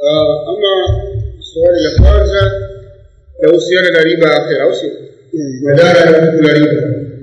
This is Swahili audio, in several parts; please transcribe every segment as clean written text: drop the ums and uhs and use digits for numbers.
Ama swali la kwanza kuhusiana na riba akhira au si madhara ya kula riba.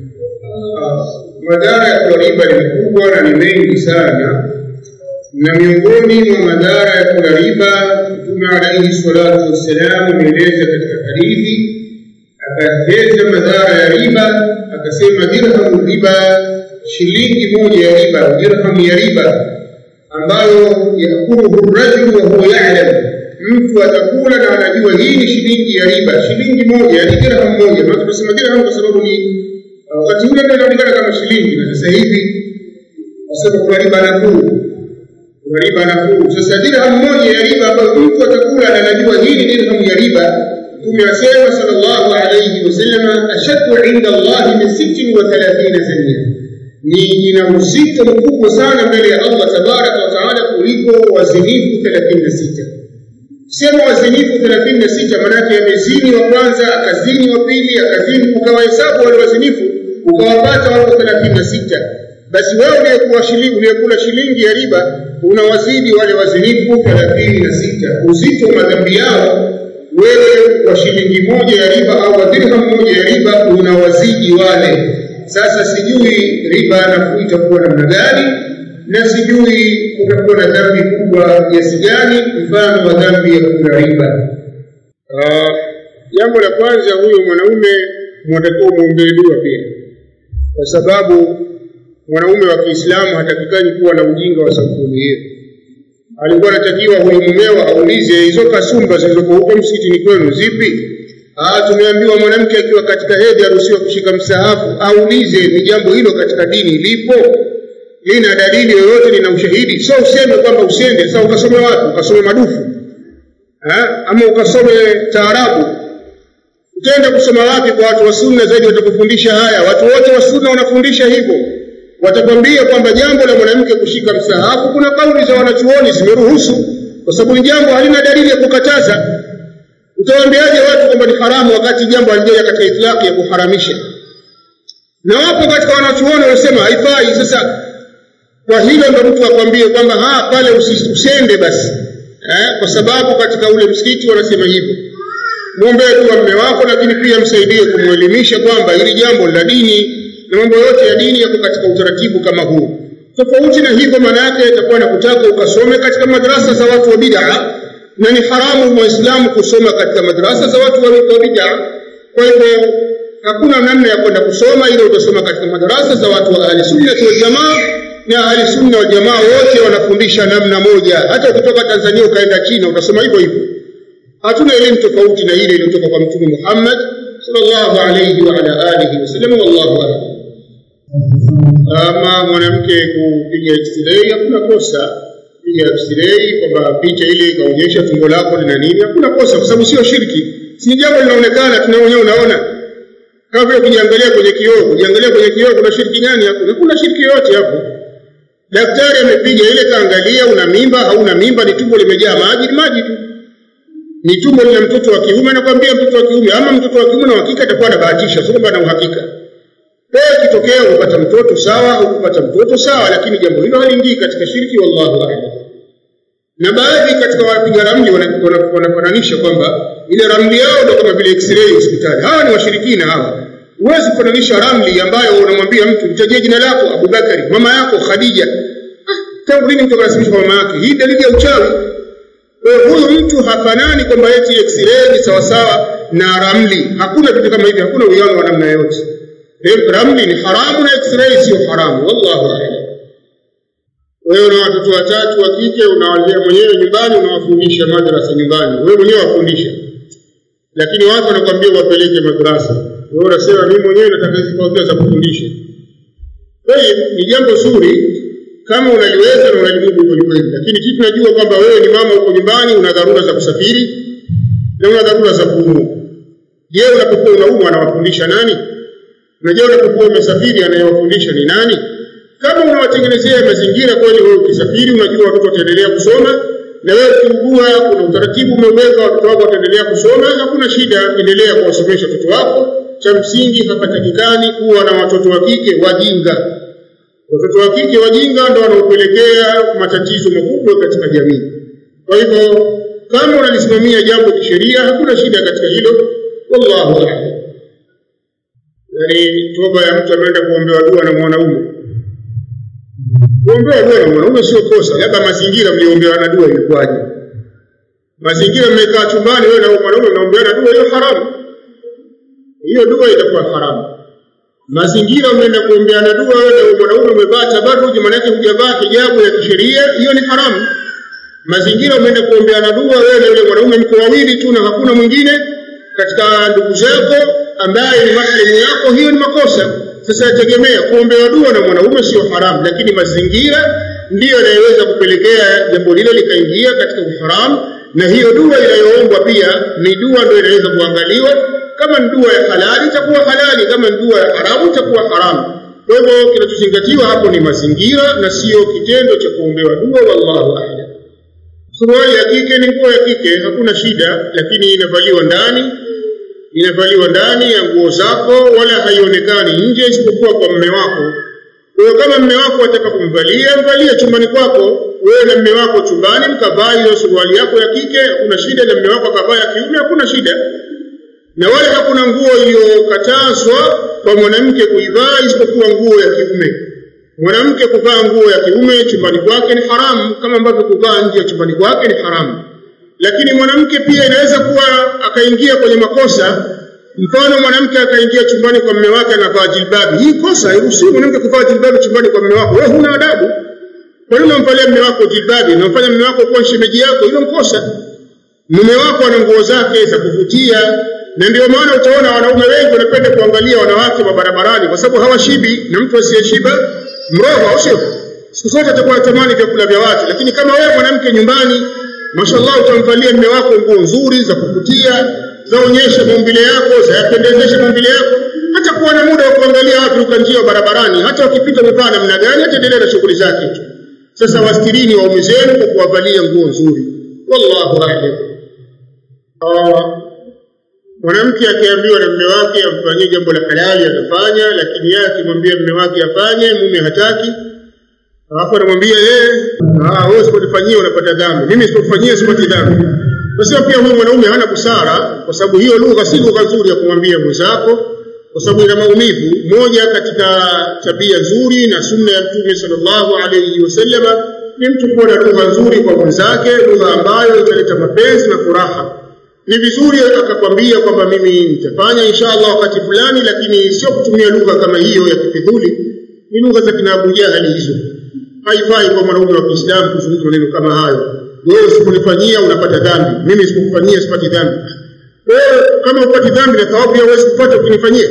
Madhara ya kula riba ni makubwa na ni mengi sana, na miongoni mwa madhara ya kula riba Mtume alayhi salatu wassalam ameeleza katika hadithi, akaeleza madhara ya riba, akasema dirhamu riba, shilingi moja ya riba, dirhamu ya riba ambayo yakuluhu rajulu wa huwa ya'lam, mtu atakula na anajua hii ni shilingi ya riba, shilingi moja yani dirham moja. Maana tunasema dirham kwa sababu ni wakati ule ndio inaonekana kama shilingi, na sasa hivi wasema kwa riba nafuu, kwa riba nafuu. Sasa dirham moja ya riba ambayo mtu atakula na anajua hii ni dirham ya riba, Mtume asema sallallahu alayhi wasallam, ashaddu 'inda Allah min 36 zania, ni ina uzito mkubwa sana mbele ya Allah tabaraka wa taala kuliko wazinifu 36. Sema wazinifu 36 maana yake amezini wa kwanza, akazini wa pili, akazini, ukawahesabu wale wazinifu ukawapata wao 36, basi wewe uliyekula shilingi ya riba unawazidi wale wazinifu 36. Uzito wa madhambi yao wewe kwa shilingi moja ya riba au dirham moja ya riba unawazidi wale. Sasa sijui riba nafuu itakuwa namna gani, na sijui kutakuwa na dhambi kubwa kiasi gani mfano wa dhambi ya kula riba. Jambo la kwanza, huyo mwanaume mnatakiwa muombe dua pia, kwa sababu mwanaume wa Kiislamu hatakikani kuwa na ujinga wa sampuli hiyo. Alikuwa anatakiwa huyo mumeo aulize hizo kasumba zilizokuwa huko msikitini kwenu zipi? Tumeambiwa mwanamke akiwa katika hedhi haruhusiwi kushika msahafu, aulize ni jambo hilo katika dini lipo, lina dalili yoyote, lina ushahidi. Sio useme kwamba usende sasa ukasome wapi, ukasome madufu ama ukasome taarabu. Utaenda kusoma wapi kwa watu wa sunna zaidi watakufundisha haya? Watu wote wa sunna wanafundisha hivyo, watakwambia kwamba jambo la mwanamke kushika msahafu kuna kauli za wanachuoni zimeruhusu, kwa sababu ni jambo halina dalili ya kukataza. Utawaambiaje watu kwamba ni haramu wakati jambo halijaja katika itlaqi ya kuharamisha? Na wapo katika wanachuoni wanasema haifai. Sasa kwa hilo ndio mtu akwambie kwamba pale usende basi, kwa sababu katika ule msikiti wanasema hivyo. Muombe tu mume wako, lakini pia msaidie kumuelimisha kwamba hili jambo la dini na mambo yote ya dini yako katika utaratibu kama huu. Tofauti na hivyo, maana yake itakuwa na kutaka ukasome katika madrasa za watu wa bid'a, na ni haramu muislamu kusoma katika madrasa za watu wa bid'a. Kwa hivyo hakuna namna ya kwenda kusoma ile utasoma katika madrasa za watu wa ahli sunna wal jamaa, na ahli sunna wal jamaa wote wanafundisha namna moja. Hata ukitoka Tanzania ukaenda China utasoma hivyo hivyo. Hatuna elimu tofauti na ile iliyotoka kwa Mtume Muhammad sallallahu alayhi wa ala alihi wasallam. Wallahu a'lam. Ama mwanamke kupiga x-ray hakuna kosa. Piga x-ray kwamba picha ile ikaonyesha tumbo lako lina nini, hakuna kosa, kwa sababu sio shirki. Si jambo linaonekana tunaonyesha, unaona kama vile kujiangalia kwenye kioo, kuna shirki gani hapo? Hakuna shirki yote hapo. Daktari amepiga ile kaangalia una mimba hauna mimba, ni tumbo limejaa maji tu. Ni tumbo lina mtoto wa kiume, nakwambia mtoto wa kiume ama mtoto wa kiume na hakika atakuwa anabahatisha, sio kwamba na uhakika. Kwa kitokea upata mtoto sawa au kupata mtoto sawa, lakini jambo hilo haliingii katika shirki. Wallahu a'lam. Na baadhi katika wapiga ramli wanafananisha kwamba ile ramli yao ndio kama vile x-ray hospitali. Hawa ni washirikina hawa. Huwezi kufananisha ramli ambayo unamwambia mtu mtajie jina lako Abubakari, mama yako Khadija. Tangu lini mtu anasibisha mama yake? Hii dalili ya uchawi. Kwa huyo mtu hafanani kwamba eti x-ray ni sawa sawa na ramli. Hakuna kitu kama hivi, hakuna uwiano wa namna yoyote. Ramli ni haramu na x-ray sio haramu. Wallahu a'lam. Wewe una watoto watatu wa kike, unawalea mwenyewe nyumbani, unawafundisha madrasa nyumbani. Wewe mwenyewe wafundisha, lakini watu wanakuambia wapeleke madrasa. Wewe unasema mimi mwenyewe nataka hizo kaudia za kufundisha. Ni jambo zuri kama unaliweza na unalimudu kweli, lakini kitu tunajua kwamba wewe ni mama uko nyumbani, una dharura za kusafiri na una dharura za kuumwa. Je, unapokuwa unaumwa anawafundisha nani? Unajua unapokuwa umesafiri anayewafundisha ni nani? Kama unawatengenezea mazingira kweli, wewe ukisafiri unajua watoto wataendelea kusoma, na wewe ukiugua kuna utaratibu umeweka watoto wako wataendelea kusoma, hakuna shida, endelea kuwasomesha watoto wako. Cha msingi hapatakikani kuwa na watoto wa kike wajinga. Watoto wa kike wajinga ndio wanaopelekea matatizo makubwa katika jamii. Kwa hivyo kama unalisimamia jambo kisheria hakuna shida katika hilo. Wallahu a'lam. Yani toba ya mtu ameenda kuombewa dua na mwanaume, kuombewa dua na mwanaume sio kosa, labda mazingira mliombewa na dua ilikuwaje? Mazingira mmekaa chumbani wewe na mwanaume mnaombeana dua, hiyo haramu, hiyo dua itakuwa haramu. Mazingira umeenda kuombeana dua wewe na mwanaume umevaa tabarruj, maana yake hujavaa hijabu ya kisheria, hiyo ni haramu. Mazingira umeenda kuombeana dua wewe na yule mwanaume mko wawili tu na hakuna mwingine katika ndugu zako ambaye ni maharimu yako, hiyo ni makosa. Sasa yategemea, kuombewa dua na mwanaume sio haramu, lakini mazingira ndiyo yanayoweza kupelekea jambo lile likaingia katika uharamu, na hiyo dua inayoombwa pia ni dua ndio inaweza kuangaliwa. Kama ni dua ya halali itakuwa halali, kama ni dua ya haramu itakuwa haramu. Kwa hivyo kinachozingatiwa hapo ni mazingira na sio kitendo cha kuombewa dua. Wallahu a'lam. Suruali ya kike ni nguo ya kike, hakuna shida, lakini inavaliwa ndani ya nguo zako, wala haionekani nje isipokuwa kwa mume wako. Kwa kama mume wako atakakumvalia, mvalie chumbani kwako, wewe na mume wako chumbani mkavaa hiyo suruali yako ya kike, hakuna shida, na mume wako akavaa ya kiume, hakuna shida. Na wala hakuna nguo iliyokatazwa kwa mwanamke kuivaa isipokuwa nguo ya kiume. Mwanamke kuvaa nguo ya kiume chumbani kwake ni haramu, kama ambavyo kuvaa nje ya chumbani kwake ni haramu. Lakini mwanamke pia inaweza kuwa akaingia kwenye makosa. Mfano mwanamke akaingia chumbani kwa mume wake anavaa jilbabi, hii kosa. Hairuhusiwi mwanamke kuvaa jilbabi chumbani kwa mume wako, wewe huna adabu. Kwa nini unamvalia mume wako jilbabi na unafanya mume wako kuwa shemeji yako? Hilo mkosa. Mume wako ana nguo zake za kuvutia, na ndio maana utaona wanaume wengi wanapenda kuangalia wanawake barabarani kwa sababu hawashibi, na mtu asiyeshiba mroho au sio? Siku zote atakuwa anatamani vyakula vya watu. Lakini kama wewe mwanamke nyumbani, mashallah, utamvalia mume wako nguo nzuri za kuvutia, zaonyesha maumbile yako, zapendezesha maumbile yako, hata kuwa na muda wa kuangalia watu ukanjia barabarani, hata wakipita mfano namna gani ataendelea na shughuli zake tu. Sasa wastirini waume zenu kwa kuwavalia nguo nzuri. Wallahu a'lam. Mwanamke akiambiwa na mume wake afanye jambo la halali atafanya, lakini yeye akimwambia mume wake afanye, mume hataki, alafu anamwambia wewe usipofanyia unapata dhambi, mimi sipofanyia sipati dhambi. Basi pia huyu mwanaume hana busara, kwa sababu hiyo lugha si lugha nzuri ya kumwambia mwenzako, kwa sababu ina maumivu. Moja katika tabia nzuri na sunna ya Mtume sallallahu alayhi wasallam ni mtu kuwa na lugha nzuri kwa mwenzake, lugha ambayo italeta mapenzi na furaha. Ni vizuri akakwambia kwamba mimi nitafanya inshallah wakati fulani, lakini sio kutumia lugha kama hiyo ya kifidhuli. Ni lugha za kina Abu Jahali hizo. Haifai kwa mwanaume wa Kiislamu kuzungumza maneno kama hayo. Wewe usiponifanyia unapata dhambi, mimi sikukufanyia sipati dhambi. Wewe kama upati dhambi na thawabu ya wewe kupata ukinifanyia,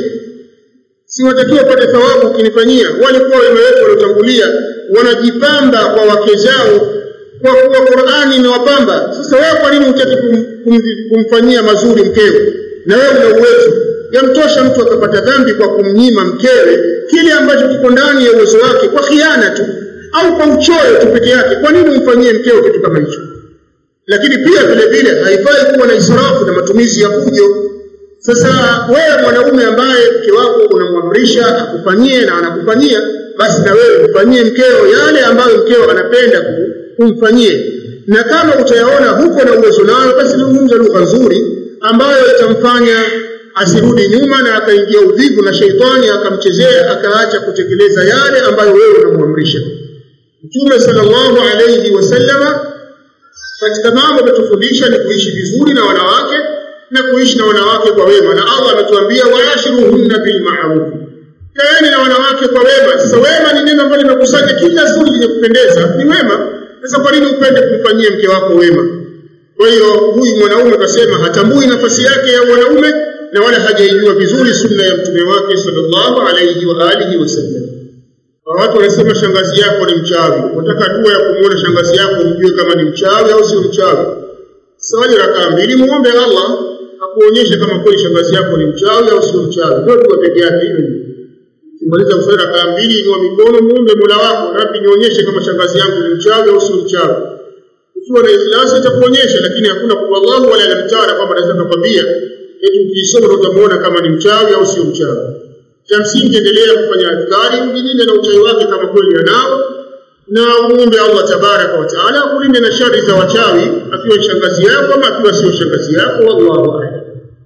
si watakiwa upate thawabu ukinifanyia? Walikuwa wamewekwa waliotangulia wanajipamba kwa wake zao kwa kuwa Qur'ani imewapamba. Sasa wewe kwa nini hutaki kumfanyia mazuri mkeo? Na wewe una uwezo, yamtosha mtu akapata dhambi kwa kumnyima mkewe kile ambacho kiko ndani ya uwezo wake kwa khiana tu au kwa uchoyo tu peke yake. Kwa nini umfanyie mkeo kitu kama hicho? Lakini pia vile vile haifai kuwa na israfu na matumizi ya fujo. Sasa wewe mwanaume ambaye mke wako unamwamrisha akufanyie na anakufanyia, basi na wewe ufanyie mkeo yale ambayo mkeo anapenda kumfanyie. Na kama utayaona huko na uwezo nayo, basi zungumza lugha nzuri ambayo itamfanya asirudi nyuma na akaingia udhibu na sheitani akamchezea akaacha kutekeleza yale ambayo wewe unamwamrisha. Mtume sallallahu alayhi wasallama katika mambo ametufundisha ni kuishi vizuri na wanawake na kuishi na wanawake kwa wema, na Allah ametuambia waashiruhunna bil ma'ruf, kaeni na wanawake kwa wema. Sasa wema ni neno ambalo linakusanya kila zuri lenye kupendeza, ni wema. Sasa kwa nini upende kumfanyia mke wako wema? Kwa hiyo huyu mwanaume akasema hatambui nafasi yake ya wanaume na wala hajaijua vizuri sunna ya mtume wake sallallahu alayhi wa alihi wasallam. Watu wanasema shangazi yako ni mchawi. Unataka dua ya kumuona shangazi yako ujue kama ni mchawi au sio mchawi. Swali rakaa mbili muombe Allah akuonyeshe kama kweli shangazi yako ni mchawi au sio mchawi. Ndio dua pekee yake hiyo. Kimaliza kusali rakaa mbili inua mikono muombe Mola wako, Rabbi nionyeshe kama shangazi yangu ni mchawi au sio mchawi. Ukiwa na ikhlasi itakuonyesha, lakini hakuna kwa Allah wala alamtara kwamba anaweza kukwambia eti ukisoma utamuona kama ni mchawi au sio mchawi. Cha msingi endelea kufanya adhkari, mjilinde na uchawi wake kama kweli anao, na umuombe Allah tabaraka wa taala kulinde na shari za wachawi, akiwa shangazi yako ama akiwa sio shangazi yako. Wallahu a'lam.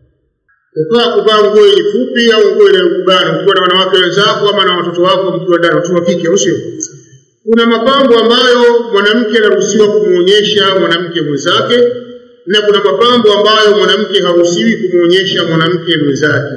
Kuvaa nguo fupi au nguo ile kubana ukiwa na wanawake wenzako ama na watoto wako mkiwa ndani, watu wa kike au sio? Kuna mapambo ambayo mwanamke anaruhusiwa kumuonyesha mwanamke mwenzake, na kuna mapambo ambayo mwanamke haruhusiwi kumuonyesha mwanamke mwenzake.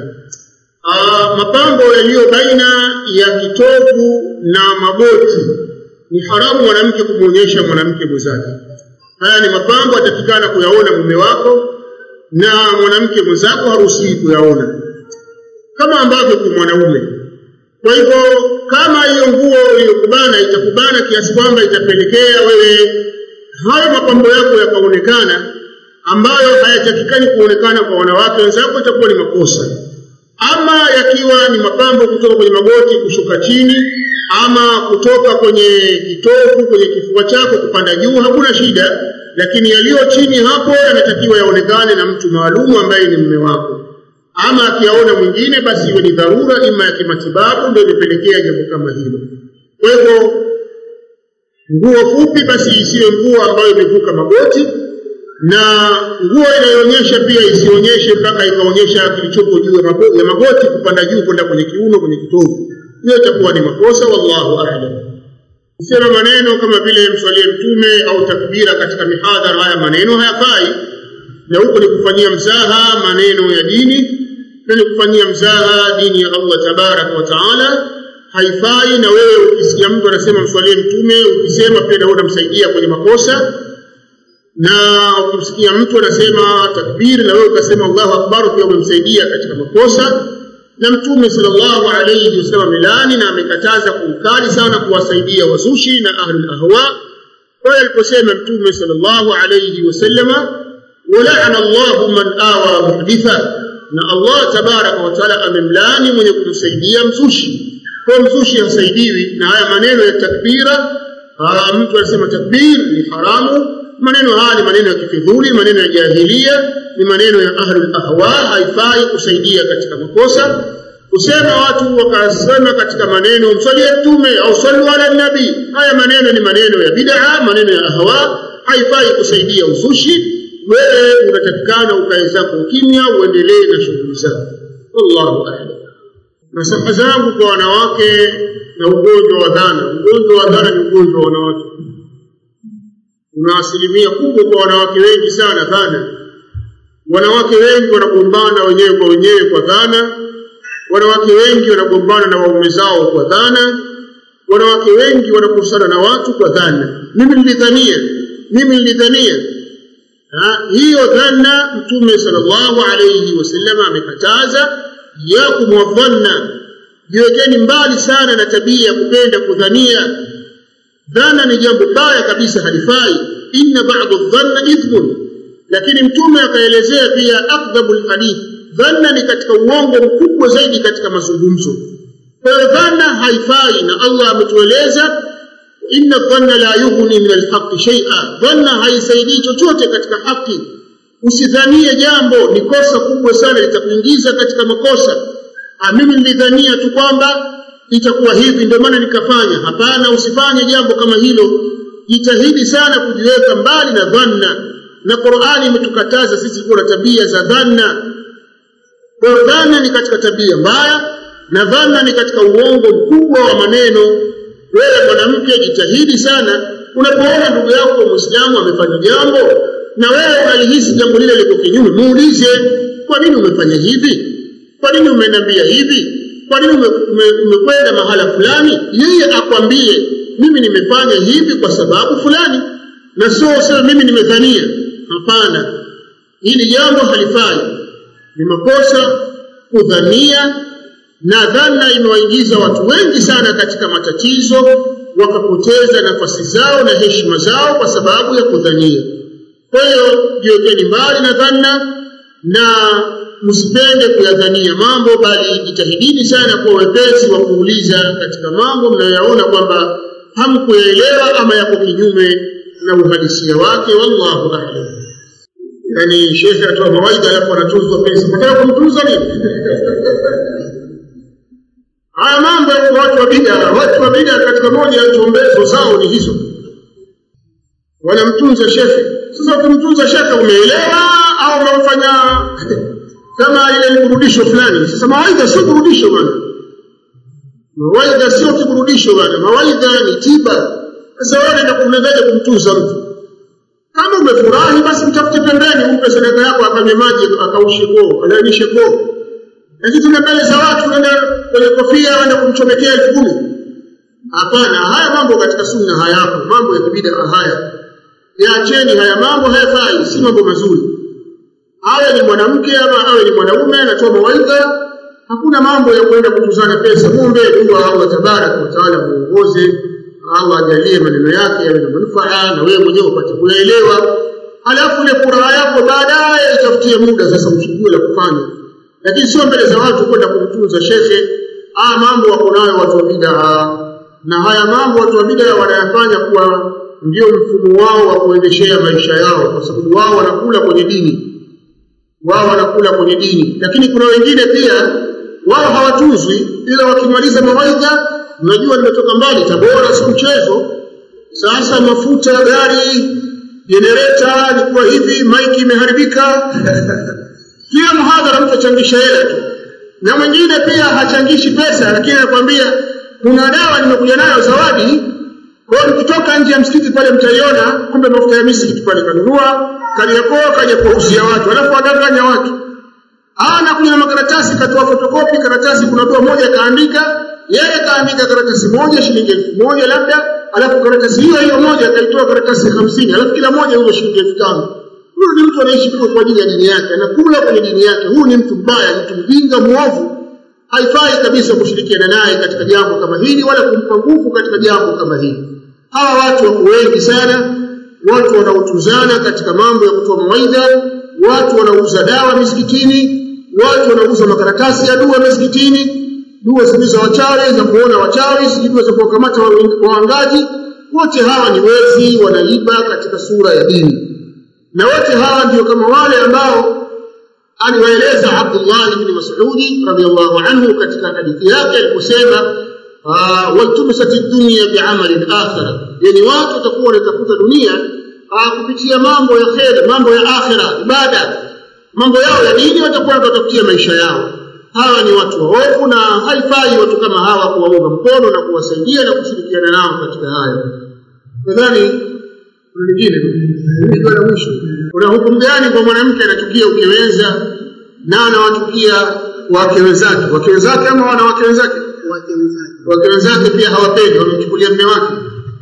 Mapambo yaliyo baina ya kitovu na magoti ni haramu mwanamke kumuonyesha mwanamke mwenzake. Haya ni mapambo atakikana kuyaona mume wako, na mwanamke mwenzako haruhusiwi kuyaona, kama ambavyo kwa mwanaume. Kwa hivyo kama hiyo nguo iliyokubana itakubana kiasi kwamba itapelekea wewe hayo mapambo yako yakaonekana ambayo hayatakikani kuonekana kwa wanawake wenzako, itakuwa ni makosa. Ama yakiwa ni mapambo kutoka kwenye magoti kushuka chini, ama kutoka kwenye kitovu kwenye kifua chako kupanda juu, hakuna shida, lakini yaliyo chini hapo yanatakiwa yaonekane na mtu maalum ambaye ni mume wako. Ama akiaona mwingine basi iwe ni dharura ima ya kimatibabu ndio imepelekea jambo kama hilo. Kwa hivyo nguo fupi basi isiwe nguo ambayo imevuka magoti, na nguo inayoonyesha pia isionyeshe mpaka ikaonyesha kilichopo juu ya magoti kupanda juu kwenda kwenye kiuno kwenye kitovu. Hiyo itakuwa ni makosa. Wallahu a'lam. Sema maneno kama vile mswalie mtume au takbira katika mihadhara, haya maneno hayafai, na huko ni kufanyia mzaha maneno ya dini, na ni kufanyia mzaha dini ya Allah tabaraka wa taala, haifai. Na wewe ukisikia mtu anasema mswalie mtume, ukisema pia naona msaidia kwenye makosa, na ukisikia mtu anasema takbir na wewe ukasema Allahu akbar, pia umemsaidia katika makosa. Na Mtume sallallahu alayhi wasallam milani na amekataza kukali sana kuwasaidia wazushi na ahlul ahwa. Kwa aliposema Mtume sallallahu alayhi wasallam, wala'ana Allahu man awa muhditha, na Allah tabaraka wa taala amemlani mwenye kumsaidia mzushi. Kwa mzushi hasaidiwi na haya maneno ya takbira. Mtu anasema takbir ni haramu. Maneno haya ni maneno ya kifidhuli, maneno ya jahiliya, ni maneno ya ahlul ahwa, haifai kusaidia katika makosa. Kusema watu wakasema katika maneno mswalie mtume au sallu ala nabi, haya maneno ni maneno ya bid'a, maneno ya ahwa, haifai kusaidia uzushi. Wewe unatakikana ukae zako kimya, uendelee na shughuli zako. Wallahu a'lam. Nasaha zangu kwa wanawake na ugonjwa wa dhana. Ugonjwa wa dhana ni ugonjwa wa wanawake. Una asilimia kubwa kwa wanawake wengi sana dhana. Wanawake wengi wanagombana wenyewe kwa wenyewe kwa dhana. Wanawake wengi wanagombana na waume zao kwa dhana. Wanawake wengi wanakosana na watu kwa dhana. Mimi nilidhania. Hiyo dhana Mtume sallallahu alayhi wasallam amekataza ya kumwadhanna. Jiwekeni mbali sana na tabia ya kupenda kudhania. Dhana ni jambo baya kabisa, halifai. Inna ba'd adh-dhanni ithmun. Lakini Mtume akaelezea pia akdhabul hadith, dhanna ni katika uongo mkubwa zaidi katika mazungumzo. Kwa dhanna haifai, na Allah ametueleza inna dhanna la yughni min al-haqqi shay'a. Dhanna haisaidii chochote katika haki. Usidhanie jambo, ni kosa kubwa sana, litakuingiza katika makosa. Mimi nilidhania tu kwamba itakuwa hivi ndio maana nikafanya. Hapana, usifanye jambo kama hilo. Jitahidi sana kujiweka mbali na dhanna, na Qur'ani imetukataza sisi kuwa na tabia za dhanna. Kwa dhanna ni katika tabia mbaya, na dhanna ni katika uongo mkubwa wa maneno. Wewe mwanamke jitahidi sana, unapoona ndugu yako Muislamu amefanya jambo na wewe unalihisi jambo lile liko kinyume, muulize, kwa nini umefanya hivi? Kwa nini umeniambia hivi? Kwa nini umekwenda mahala fulani? Yeye akwambie mimi nimefanya hivi kwa sababu fulani, na sio sema mimi nimedhania. Hapana, hili jambo halifai, ni makosa kudhania. Na dhana imewaingiza watu wengi sana katika matatizo, wakapoteza nafasi zao na heshima zao kwa sababu ya kudhania. Kwa hiyo jiwekeni mbali na dhana, na msipende kuyadhania mambo, bali jitahidini sana kwa wepesi wa kuuliza katika mambo mnayoyaona kwamba hamkuelewa ama yako kinyume na uhalisia wake. Wallahu a'lam. Yani shekhe atoa mawaidha alafu anatuzwa pesa. Unataka kumtuza nini? Haya mambo mambo ya watu wa bid'a katika moja ya chombezo zao ni hizo. Wanamtunza shekhe. Sasa ukimtunza shekhe umeelewa au unamfanya kama ile burudisho fulani? Sasa mawaidha sio burudisho bwana. Mawaidha sio kiburudisho bwana. Mawaidha ni tiba. Sasa wewe ndio kumezaje kumtunza mtu? Kama umefurahi basi mtafute pembeni, umpe sadaka yako, akanywe maji, akaushe koo, alainishe koo. Lakini tuna mbele za watu unaenda kwenye kofia unaenda kumchomekea 10,000. Hapana, haya mambo katika sunna hayapo. Mambo ya bid'a haya. Yaacheni haya mambo, hayafai, si mambo mazuri. Awe ni mwanamke ama awe ni mwanaume anatoa mawaidha, hakuna mambo ya kwenda kutuzana pesa. Muombe dua Allah tabaraka wa taala muongoze, Allah ajalie maneno yake yawe na manufaa na wewe mwenyewe upate kuelewa. Alafu ile furaha yako baadaye itafutie muda sasa uchukue la kufanya. Lakini sio mbele za watu kwenda kumtunza shekhe. Mambo wako nayo watu wa bid'a, na haya mambo watu wa bid'a wanayafanya kuwa ndio mfumo wao wa kuendeshea maisha yao, kwa sababu wao wanakula kwenye dini. Lakini kuna wengine pia wao hawatuzwi, ila wakimaliza mawaidha, unajua nimetoka mbali Tabora, si mchezo. Sasa mafuta gari, generator ilikuwa hivi, mic imeharibika. Kila mhadhara mtu achangisha hela tu. Na mwingine pia hachangishi pesa, lakini anakuambia kuna dawa nimekuja nayo zawadi. Kwa nikitoka nje ya msikiti pale mtaiona, kumbe mafuta ya misikiti pale kanunua, Kariakoo kaja kuuzia watu, alafu adanganya watu. Anakuja na makaratasi, katoa fotokopi karatasi, kuna dua moja kaandika, yeye kaandika karatasi moja shilingi 1,000 labda, alafu karatasi hiyo moja kaitoa karatasi 50, alafu kila moja hiyo shilingi 5,000. Huyu ni mtu anaishi kwa ajili ya dini yake, anakula kwenye dini yake. Huyu ni mtu mbaya, mtu mjinga, muovu. Haifai kabisa kushirikiana naye katika jambo kama hili, wala kumpa nguvu katika jambo kama hili. Hawa watu wako wengi sana, watu wanaotuzana katika mambo ya kutoa mawaidha, watu wanauza dawa misikitini, watu wanauza makaratasi ya dua misikitini, dua za wachawi, za kuona wachawi, dua za kuwakamata waangaji. Wote hawa ni wezi, wanaiba katika sura ya dini. Na wote hawa ndio kama wale ambao aliwaeleza Abdullah ibn Mas'ud radhiyallahu anhu katika hadithi yake aliposema waltumisati dunya bi'amali al-akhirah, yani watu watakuwa wanatafuta dunia kupitia mambo ya khair, mambo ya akhirah, ibada, mambo yao ya dini watakuwa wanatafutia maisha yao. Hawa ni watu waovu, na haifai watu kama hawa kuwaunga mkono na kuwasaidia na kushirikiana nao katika hayo. Nadhani mwingine ndio la mwisho. Kuna hukumu gani kwa mwanamke anachukia ukiweza na anawachukia wake wenzake ama wanawake wenzake? Wake wenzake pia hawapendi, wamemchukulia mume wake.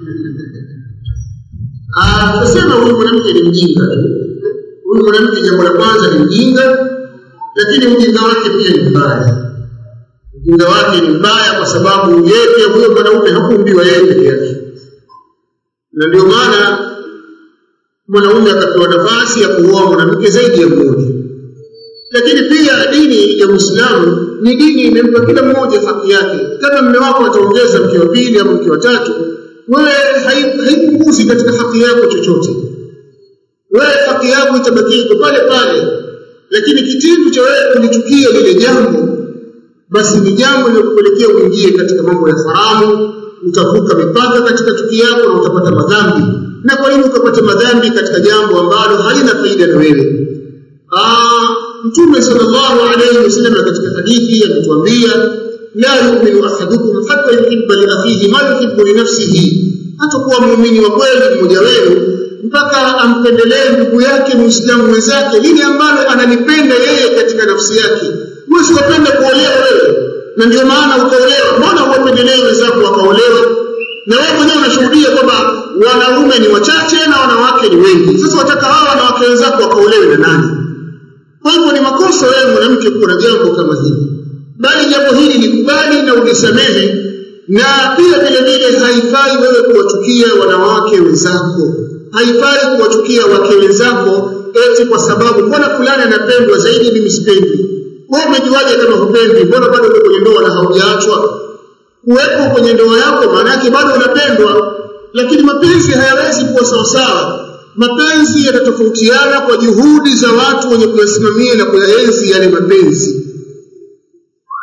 Tuseme huyu mwanamke ni mjinga. Huyu mwanamke jambo la kwanza ni mjinga, lakini mjinga wake pia ni mbaya. Mjinga wake ni mbaya kwa sababu yeye huyo mwanaume hakuumbiwa yeye peke yake. Na ndio maana mwanaume akapewa nafasi ya kuoa mwanamke zaidi ya mmoja. Lakini pia dini ya Uislamu ni dini imempa kila mmoja haki yake. Kama mume wako ataongeza mke wa pili au mke wa tatu, wewe haipunguzi katika haki yako chochote. Wewe haki yako itabaki pale pale. Lakini kitendo cha wewe kulichukia lile jambo, basi ni jambo linalokupelekea uingie katika mambo ya haramu, utavuka mipaka katika chuki yako na utapata madhambi. Na kwa nini ukapata madhambi katika jambo ambalo halina faida na wewe? Mtume sallallahu alayhi wasallam katika hadithi anatuambia la yu'minu ahadukum hatta yuhibba li akhihi ma yuhibbu li nafsihi. Hatakuwa muumini wa kweli mmoja wenu mpaka ampendelee ndugu yake Muislamu mwenzake lile ambalo analipenda yeye katika nafsi yake. Wewe usipende kuolewa wewe, na ndio maana utaolewa. Mbona uwapendelee wenzako wakaolewa? Na wewe mwenyewe unashuhudia kwamba wanaume ni wachache na wanawake ni wengi. Sasa wataka hawa wanawake wenzako wakaolewe na nani? Kwa hivyo ni makosa wewe mwanamke kuwa na jambo kama hili. Bali jambo hili likubali na ulisamehe. Na pia vile vile haifai wewe kuwachukia wanawake wenzako. Haifai kuwachukia wake wenzako eti kwa sababu mbona fulani anapendwa zaidi mimi sipendi. Wewe umejuaje kama hupendi? Mbona bado uko kwenye ndoa na haujaachwa? Kuwepo kwenye ndoa yako maana yake bado unapendwa, lakini mapenzi hayawezi kuwa sawa. Mapenzi yanatofautiana kwa juhudi za watu wenye kuyasimamia na kuyaenzi yale mapenzi.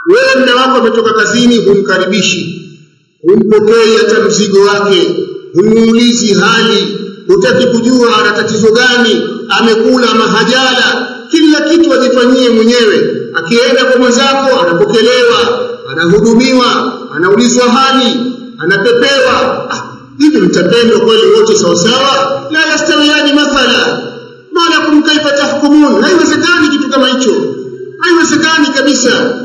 Wewe mume wako ametoka kazini, humkaribishi, humpokei hata mzigo wake, humuulizi hali, hutaki kujua ana tatizo gani, amekula mahajala, kila kitu ajifanyie mwenyewe. Akienda kwa mwenzako anapokelewa, anahudumiwa, anaulizwa hali, anapepewa. Hivi mtapendwa kweli wote sawa sawa? La yastawiyani mathala ma lakum kaifa tahkumun. Haiwezekani kitu kama hicho, haiwezekani kabisa.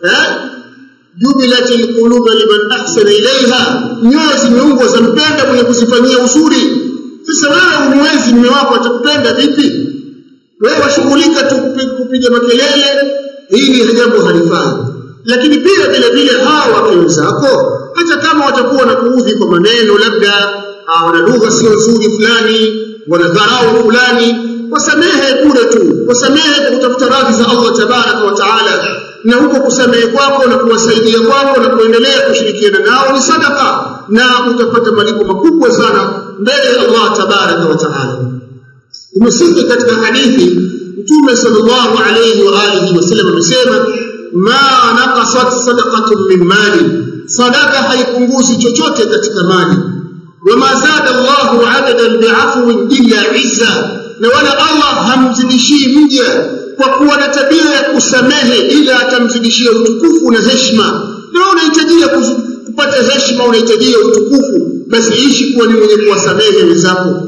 Jubilatil qulubu liman ahsana ilaiha, nyoyo zimeumbwa zampenda mwenye kuzifanyia uzuri. Sasa wewe umwezi mume wako atakupenda vipi? Wewe washughulika tu kupiga makelele, hili jambo halifai. Lakini pia vile vile hawa wake wenzako, hata kama watakuwa na kuudhi kwa maneno, labda wana lugha sio nzuri fulani, wana dharau fulani, wasamehe bure tu, wasamehe kwa kutafuta radhi za Allah tabaraka wa taala. Na huko kusamehe kwako na kuwasaidia kwako na kuendelea kushirikiana nao ni sadaka, na utapata malipo makubwa sana mbele ya Allah tabaraka wa taala. Umesikia katika hadithi Mtume sallallahu alayhi wa alihi wasallam amesema, ma naqasat sadaqatun min mali, sadaqa haipunguzi chochote katika mali. Wama zada Allahu 'abdan bi'afwin illa 'izza, na wala Allah hamzidishi mja kwa kuwa na tabia ya kusamehe ila atamzidishia utukufu na heshima. Na unahitajia kupata heshima, unahitajia utukufu, basi ishi kuwa ni mwenye kuwasamehe wenzako.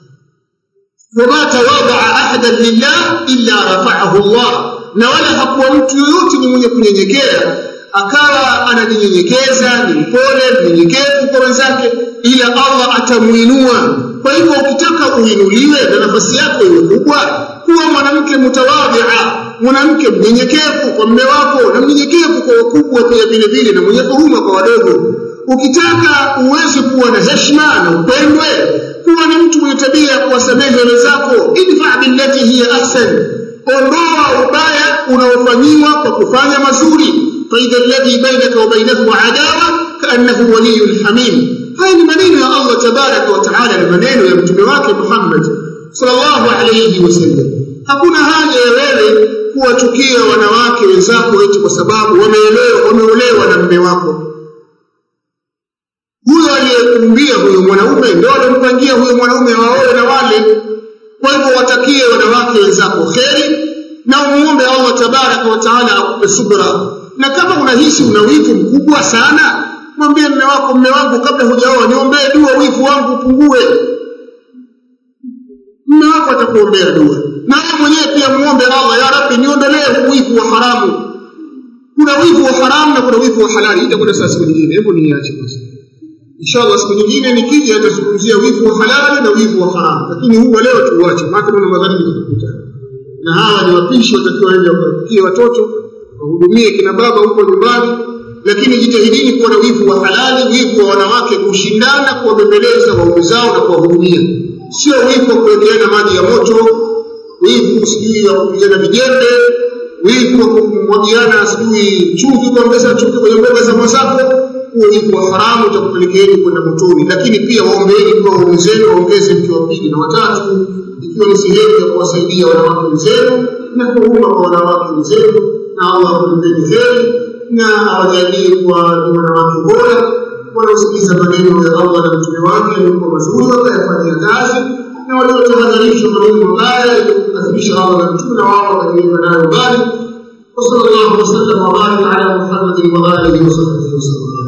Wama tawadha'a ahadan lillah illa rafa'ahu Allah, na wala hakuwa mtu yoyote ni mwenye kunyenyekea akawa anajinyenyekeza, ni mpole, mnyenyekevu kwa wenzake, ila Allah atamuinua. Kwa hivyo ukitaka uinuliwe na nafasi yako iwe kubwa, kuwa mwanamke mutawadhi'a, mwanamke mnyenyekevu kwa mume wako na mnyenyekevu kwa wakubwa pia vile vile, na mwenye huruma kwa wadogo. Ukitaka uweze kuwa na heshima na upendwe, kuwa ni mtu mwenye tabia ya kuwasamehe wenzako. Idfa' billati hiya ahsan, ondoa ubaya unaofanywa kwa kufanya mazuri. Fa idha alladhi bainaka wa bainahu adawa kaannahu waliyyun hamim. Haya ni maneno ya Allah tabaraka wa taala, ni maneno ya mtume wake Muhammad sallallahu alayhi wasallam. Hakuna haja ya wewe kuwachukia wanawake wenzako eti kwa sababu wameolewa na mume wako. Huyo aliyekumbia huyo mwanaume ndio alimpangia huyo mwanaume waoe na wale. Kwa hivyo watakie wanawake wenzako kheri, na umuombe Allah tabaraka wa taala akupe subra. Na kama unahisi una wivu mkubwa sana, mwambie mume wako, mume wangu, kabla hujaoa niombee dua wivu wangu upungue. Mume wako atakuombea dua, na wewe mwenyewe pia muombe Allah, ya Rabbi niondolee wivu wa haramu. Kuna wivu wa haramu na kuna wivu wa halali. Itakuwa sasa siku nyingine, hebu niache basi. Inshallah siku nyingine nikija nitazungumzia wivu wa halali na wivu wa haramu, lakini huu leo tuuache, maana kuna madhara yatakuta. Na hawa ni wapishi watakiwa waende wapikie watoto, wahudumie kina baba huko nyumbani. Lakini jitahidini kuwa na wivu wa halali, wivu wa wanawake kushindana kuwabembeleza waume zao na kuwahudumia. Sio wivu wa kuwekeana maji ya moto, wivu sijui wa kupigana vijembe, wivu wa kumwagiana sijui chumvi, kuongeza chumvi kwenye mboga za mwenzako. Huo wivu wa haramu utakupelekeeni kwenda motoni. Lakini pia waombeeni kwa waume zenu waongeze mke wa pili na watatu, ikiwa ni sehemu ya kuwasaidia wanawake wenzenu na kuhuruma kwa wanawake wenzenu. Na Allah akumpeni heri na awajalie kuwa wanawake bora wanaosikiliza maneno ya Allah na mtume wake yaliokuwa mazuri wakayafanyia kazi, na waliotahadharishwa maneno mabaya yaliyokadhibisha Allah na mtume na wao wakajiweka nayo mbali. Wa sallallahu wasallam wa baraka ala Muhammadin wa alihi wa sahbihi wasallam.